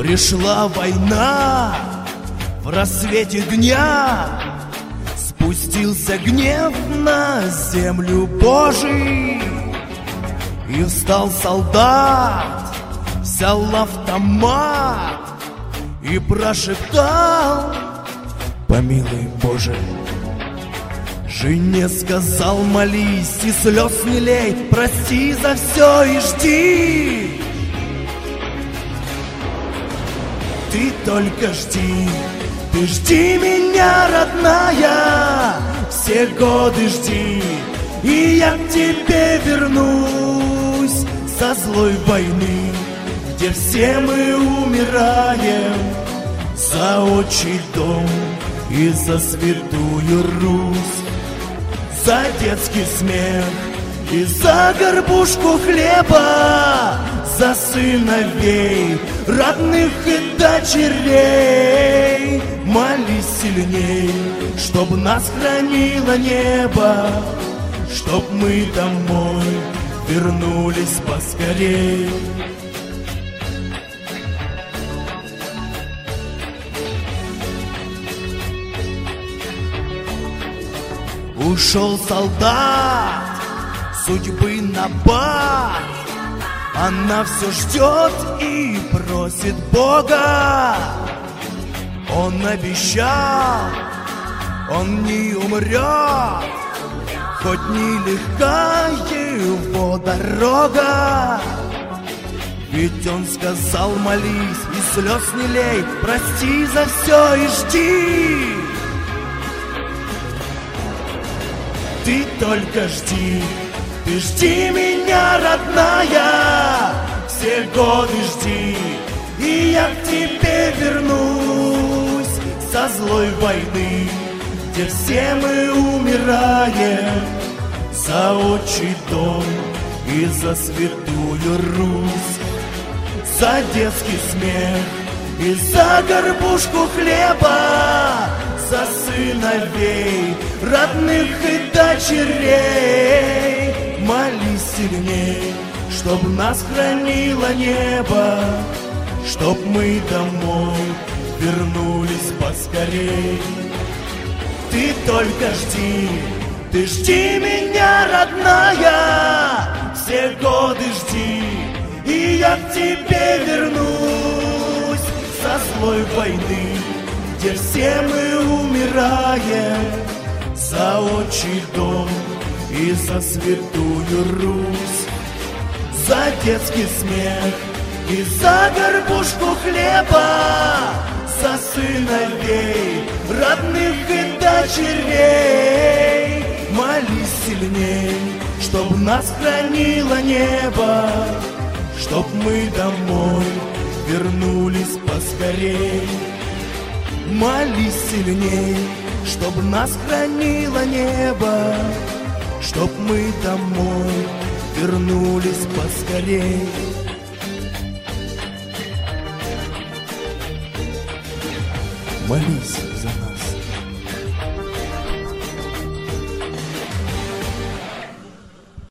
Пришла война в рассвете дня, спустился гнев на землю Божий, и встал солдат, взял автомат и прошептал: помилуй, Боже. Жене сказал: молись и слез не лей, прости за все и жди. Ты только жди, ты жди меня, родная, все годы жди, и я к тебе вернусь со злой войны, где все мы умираем за отчий дом и за святую Русь, за детский смех и за горбушку хлеба, за сыновей, родных и дочерей. Молись сильней, чтоб нас хранило небо, чтоб мы домой вернулись поскорей. Ушел солдат судьбы на бат, она все ждет и просит Бога. Он обещал, он не умрет, хоть нелегка его дорога. Ведь он сказал: молись и слез не лей, прости за все и жди. Ты только жди, ты жди меня, родная, все годы жди, и я к тебе вернусь со злой войны, где все мы умираем за отчий дом и за святую Русь, за детский смех и за горбушку хлеба, за сыновей, родных и дочерей. Молись сильней, чтоб нас хранило небо, чтоб мы домой вернулись поскорей. Ты только жди, ты жди меня, родная, все годы жди, и я к тебе вернусь со злой войны, где все мы умираем за отчий дом и за святую Русь, за детский смех и за горбушку хлеба, за сыновей, родных и дочерей. Молись сильней, чтоб нас хранило небо, чтоб мы домой вернулись поскорей. Молись сильней, чтоб нас хранило небо, чтоб мы домой вернулись поскорей. Молись.